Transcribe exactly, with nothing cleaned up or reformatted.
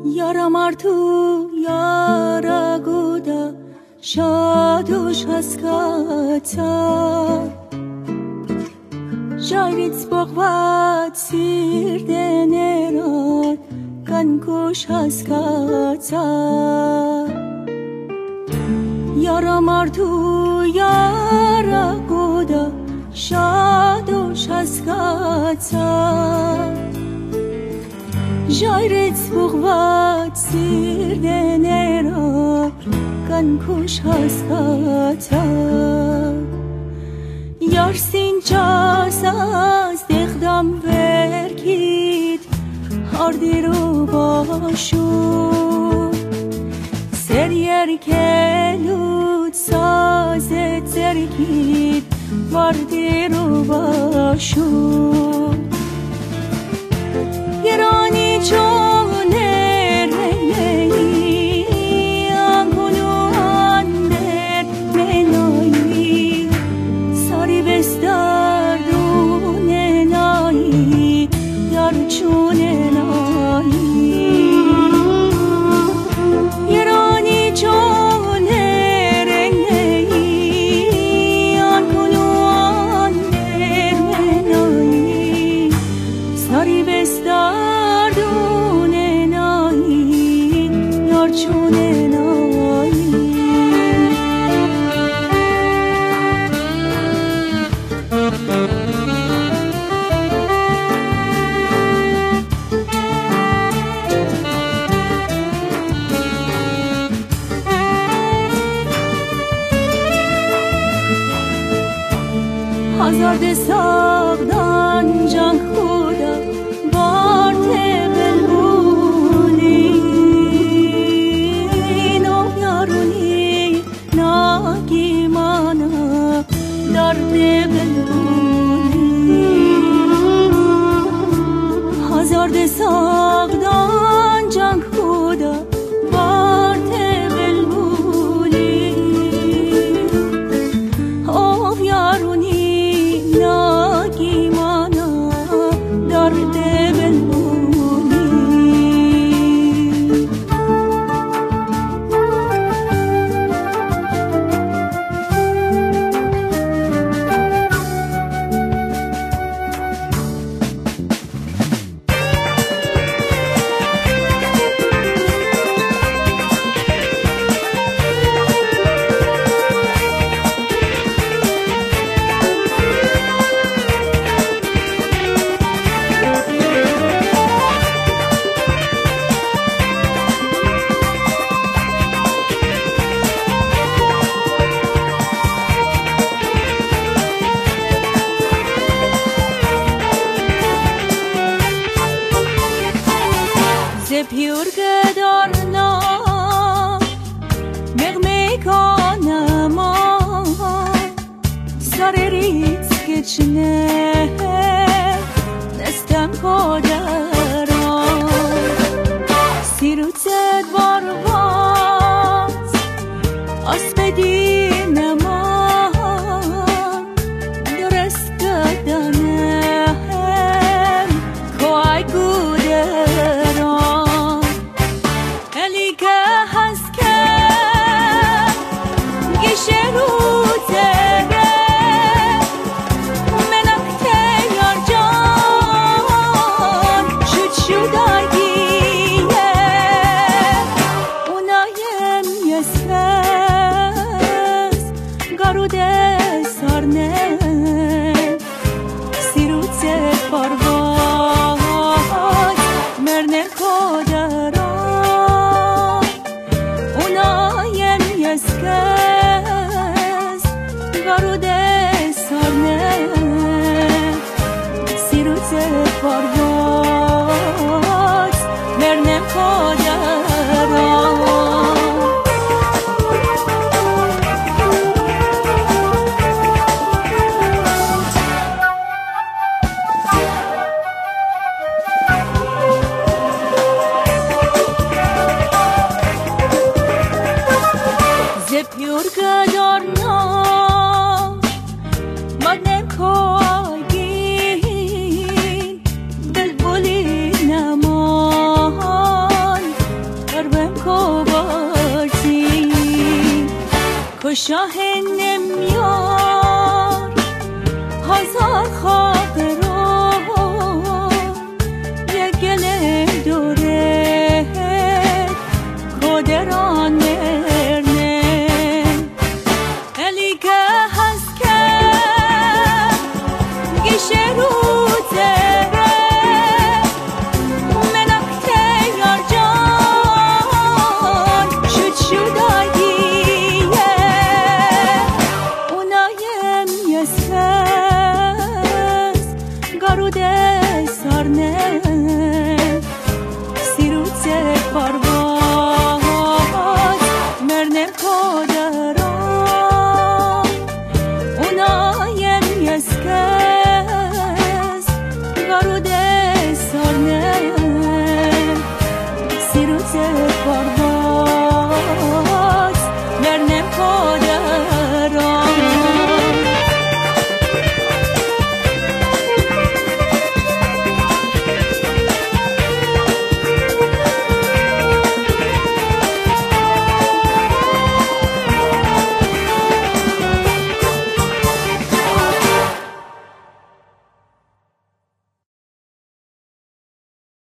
Yaram artu yara guda shadush haskata Jairits bogvat sirdenerat kankush haskata Yaram artu yara guda shadush haskata Jairits bogvat sirdenerat kankush haskata Yarsin chasas dekhdam verkit hardiru bashu Serier kelut sazet zerkit vardiru bashu Yerani çoner rengeyi angunu ander menayi Sari bestardun enayi yarçun enayi Yerani çoner rengeyi angunu ander menayi Sari bestardun enayi yarçun enayi Hazar de sağdan can khuda barte belbuli no yaruni nagi mana darde belbuli Hazar de sağdan can khuda barte belbuli of yaruni nagi mana darde belbuli Zepyur gedarna Megme kanama Sarerit geçne Destem kodera Sirutet varvat Asbedin eman Dürest gedanem Koay gudera Zepyur gedarna Magnem koygin Belbuli شاه نمیار هزار خاطرو یه گله دوره کدران مرنه الی که هست که گیشه رو تره منکته یار جان شد شداییه اونایم یسکس گاروده سارنه سیروته پارواز مرنم کدران اونایم یسکس گاروده سارنه سیروته